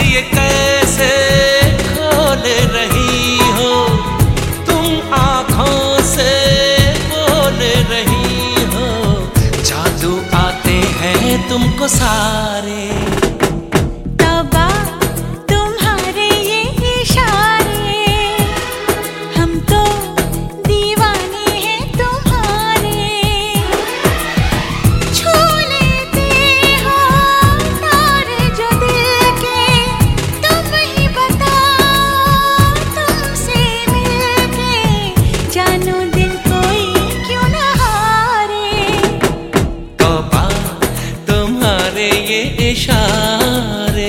ये कैसे खोल रही हो तुम आँखों से बोल रही हो, जादू आते हैं तुमको सारे। इशारे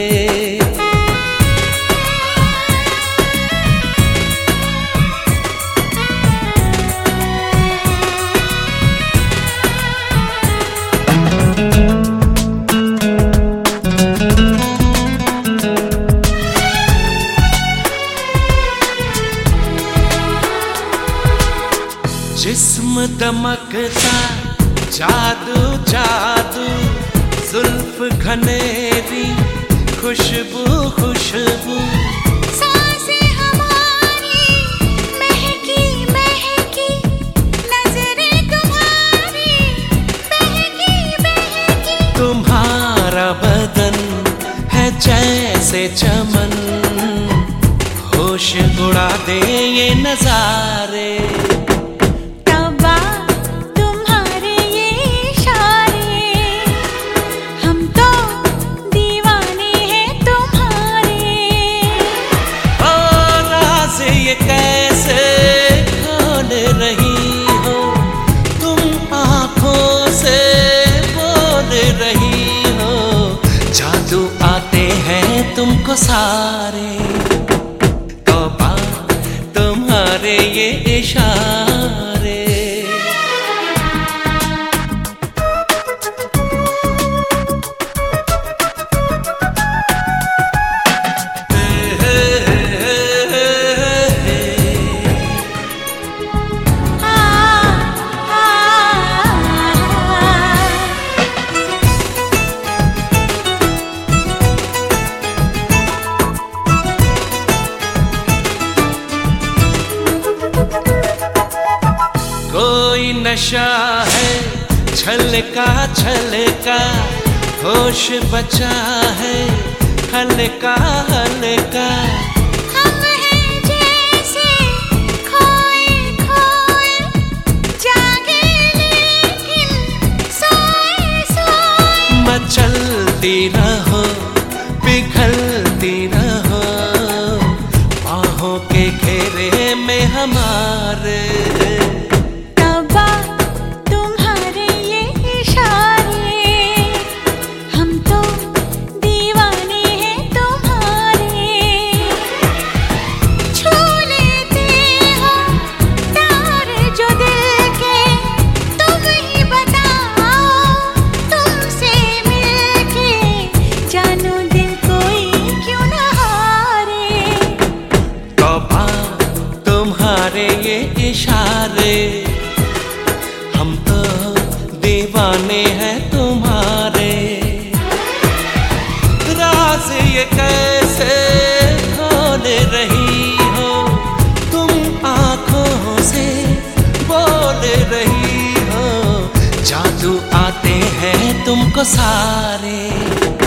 जिस्म दमकता जादू जादू, जुल्फ घनेरी खुशबू खुशबू, सांसें हमारी महकी महकी, नजरें तुम्हारी बहकी बहकी। तुम्हारा बदन है जैसे चमन, होश उड़ा दे ये नजारे। कैसे खोल रही हो तुम आँखों से बोल रही हो, जादू आते हैं तुमको सारे। तौबा तुम्हारे ये इशारे। कोई नशा है छलका छलका, होश बचा है हल्का हल्का। हम हैं जैसे खोए खोए, जागे लेकिन सोए सोए। मचलती रहो पिघलती रहो, बाहों के घेरे में हमारे। तुम्हारे ये इशारे, हम तो दीवाने हैं तुम्हारे। राज ये कैसे खोल रही हो तुम आँखों से बोल रही हो, जादू आते हैं तुमको सारे।